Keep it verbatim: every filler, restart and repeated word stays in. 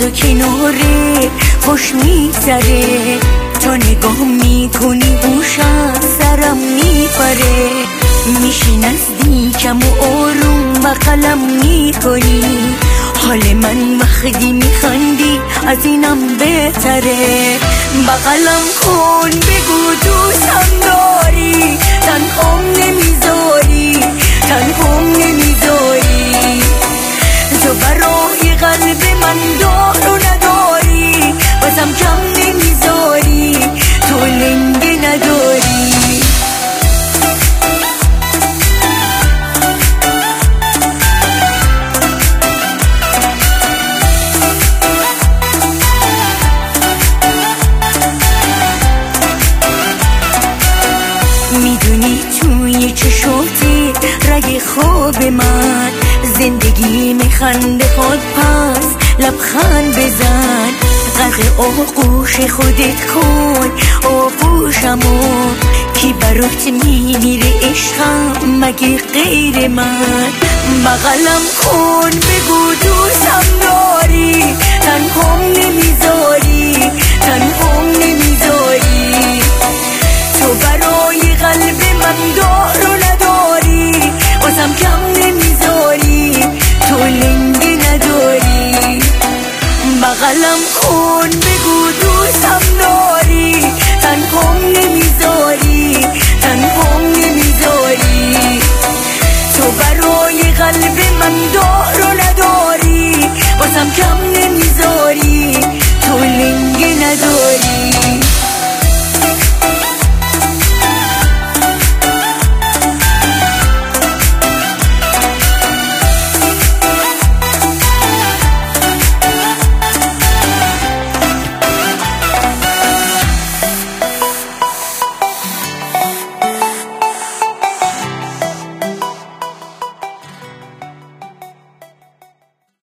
و کناره خوش میگذره، تا نگاه میکنی گوش از سرم میپره، میشی نزدیکم و آروم بغلم میکنی، حال من وقتی میخندی از اینم بهتره. بغلم کن بگو دوستم داری، تنهام نمیذاری، تنهام نمیذاری، تو برای قلب من دار و نداری، بازم کم نمیذاری، تو لنگه نداری. میدونی توی چشاتی رگ خواب من، زندگی میخنده خود پس لبخند بزن، غرق آغوش خودت کن آغوشمو، کی برات میمیره عشقم مگه غیر من. بغلم کن بگو دوستم داری، تنهام نمیذاری، تنهام نمیذاری، تو برای